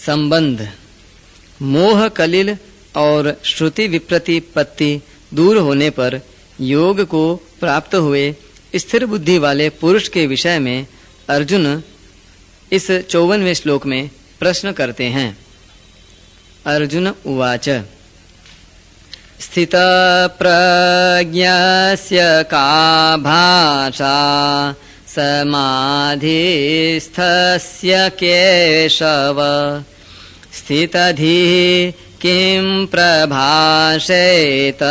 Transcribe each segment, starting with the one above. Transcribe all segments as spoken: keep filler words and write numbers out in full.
संबंध। मोह कलिल और श्रुति विप्रतिपत्ति दूर होने पर योग को प्राप्त हुए स्थिर बुद्धि वाले पुरुष के विषय में अर्जुन इस चौवनवें श्लोक में प्रश्न करते हैं। अर्जुन उवाच स्थित प्रज्ञस्य का भाषा समाधिस्थस्य केशव स्थितधिः किं प्रभाषेत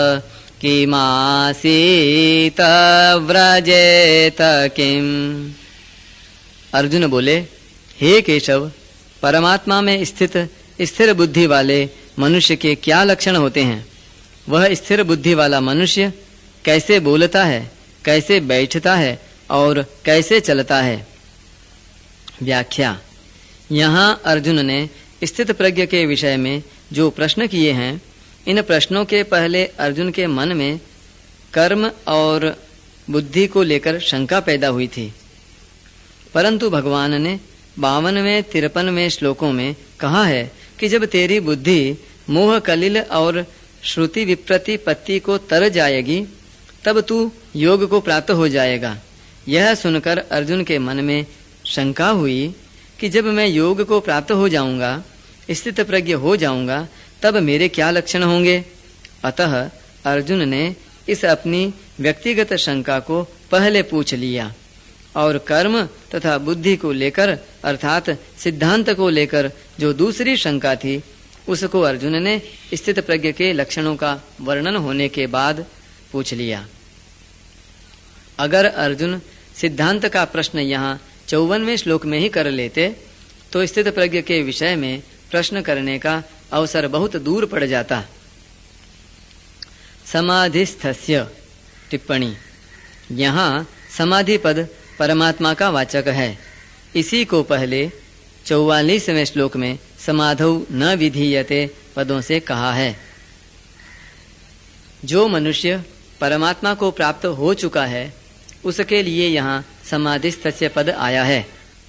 किमासीत व्रजेत किम। अर्जुन बोले, हे केशव, परमात्मा में स्थित स्थिर बुद्धि वाले मनुष्य के क्या लक्षण होते हैं? वह स्थिर बुद्धि वाला मनुष्य कैसे बोलता है, कैसे बैठता है और कैसे चलता है? व्याख्या। यहाँ अर्जुन ने स्थित प्रज्ञ के विषय में जो प्रश्न किए हैं, इन प्रश्नों के पहले अर्जुन के मन में कर्म और बुद्धि को लेकर शंका पैदा हुई थी, परंतु भगवान ने बावनवें तिरपनवें श्लोकों में कहा है कि जब तेरी बुद्धि मोह कलिल और श्रुति विप्रतिपत्ति को तर जाएगी तब तू योग को प्राप्त हो जाएगा। यह सुनकर अर्जुन के मन में शंका हुई कि जब मैं योग को प्राप्त हो जाऊंगा, स्थित प्रज्ञ हो जाऊंगा, तब मेरे क्या लक्षण होंगे? अतः अर्जुन ने इस अपनी व्यक्तिगत शंका को पहले पूछ लिया और कर्म तथा बुद्धि को लेकर अर्थात सिद्धांत को लेकर जो दूसरी शंका थी, उसको अर्जुन ने स्थित प्रज्ञ के लक्षणों का वर्णन होने के बाद पूछ लिया। अगर अर्जुन सिद्धांत का प्रश्न यहाँ चौवनवें श्लोक में ही कर लेते तो स्थित प्रज्ञ के विषय में प्रश्न करने का अवसर बहुत दूर पड़ जाता। समाधिस्थस्य टिप्पणी। यहाँ समाधि पद परमात्मा का वाचक है। इसी को पहले चौवालीसवें श्लोक में समाधौ न विधीयते पदों से कहा है। जो मनुष्य परमात्मा को प्राप्त हो चुका है उसके लिए यहाँ समाधिस्थस्य पद आया है।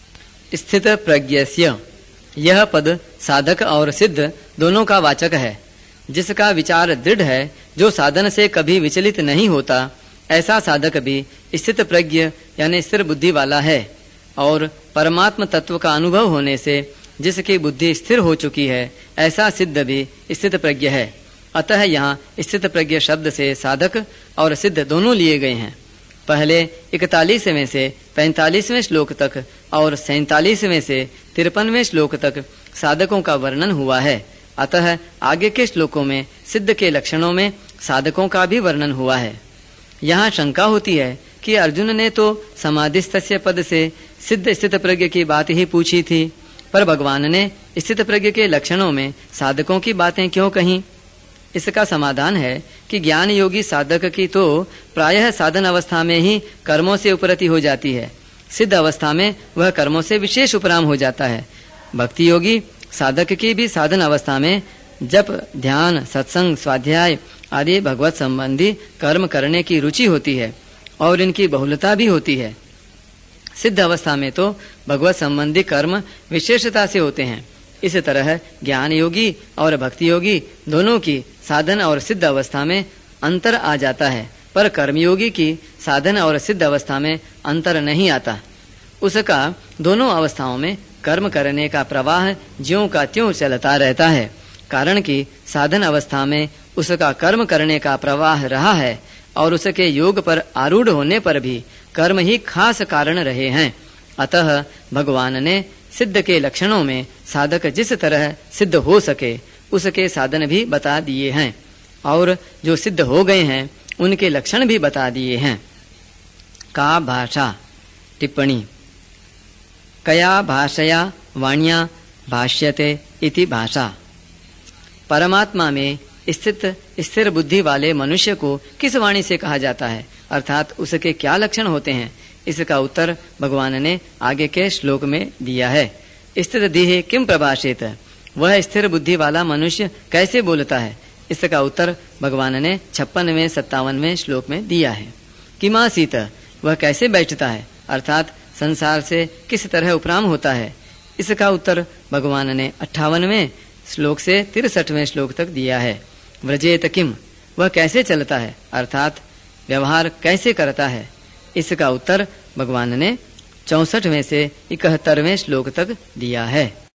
स्थित प्रज्ञस्य यह पद साधक और सिद्ध दोनों का वाचक है। जिसका विचार दृढ़ है, जो साधन से कभी विचलित नहीं होता, ऐसा साधक भी स्थित प्रज्ञ यानी स्थिर बुद्धि वाला है। और परमात्म तत्व का अनुभव होने से जिसकी बुद्धि स्थिर हो चुकी है, ऐसा सिद्ध भी स्थित प्रज्ञ है। अतः यहाँ स्थित प्रज्ञ शब्द से साधक और सिद्ध दोनों लिए गए हैं। पहले इकतालीसवें से पैंतालीसवें श्लोक तक और सैंतालीसवें से तिरपनवें श्लोक तक साधकों का वर्णन हुआ है। अतः आगे के श्लोकों में सिद्ध के लक्षणों में साधकों का भी वर्णन हुआ है। यहाँ शंका होती है कि अर्जुन ने तो समाधिस्थस्य पद से सिद्ध स्थित प्रज्ञ की बात ही पूछी थी, पर भगवान ने स्थित प्रज्ञ के लक्षणों में साधकों की बातें क्यों कहीं? इसका समाधान है कि ज्ञान योगी साधक की तो प्रायः साधन अवस्था में ही कर्मों से उपरति हो जाती है। सिद्ध अवस्था में वह कर्मों से विशेष उपराम हो जाता है। भक्ति योगी साधक की भी साधन अवस्था में जप, ध्यान, सत्संग, स्वाध्याय आदि भगवत संबंधी कर्म करने की रुचि होती है और इनकी बहुलता भी होती है। सिद्ध अवस्था में तो भगवत संबंधी कर्म विशेषता से होते हैं। इस तरह ज्ञान योगी और भक्ति योगी दोनों की साधन और सिद्ध अवस्था में अंतर आ जाता है, पर कर्मयोगी की साधन और सिद्ध अवस्था में अंतर नहीं आता। उसका दोनों अवस्थाओं में कर्म करने का प्रवाह ज्यों का त्यों चलता रहता है, कारण कि साधन अवस्था में उसका कर्म करने का प्रवाह रहा है और उसके योग पर आरूढ़ होने पर भी कर्म ही खास कारण रहे हैं। अतः भगवान ने सिद्ध के लक्षणों में साधक जिस तरह सिद्ध हो सके उसके साधन भी बता दिए हैं और जो सिद्ध हो गए हैं उनके लक्षण भी बता दिए हैं। का भाषा टिप्पणी। कया भाषया वाण्या भाष्यते इति भाषा। परमात्मा में स्थित स्थिर बुद्धि वाले मनुष्य को किस वाणी से कहा जाता है, अर्थात उसके क्या लक्षण होते हैं? इसका उत्तर भगवान ने आगे के श्लोक में दिया है। स्थिर देह किम प्रभाषेत, वह स्थिर बुद्धि वाला मनुष्य कैसे बोलता है? इसका उत्तर भगवान ने छप्पनवें सत्तावनवें श्लोक में दिया है। किमासीत, वह कैसे बैठता है, अर्थात संसार से किस तरह उपराम होता है? इसका उत्तर भगवान ने अट्ठावनवें श्लोक से तिरसठवें श्लोक तक दिया है। व्रजेत किम, वह कैसे चलता है अर्थात व्यवहार कैसे करता है, इसका उत्तर भगवान ने चौसठवें से इकहत्तरवें श्लोक तक दिया है।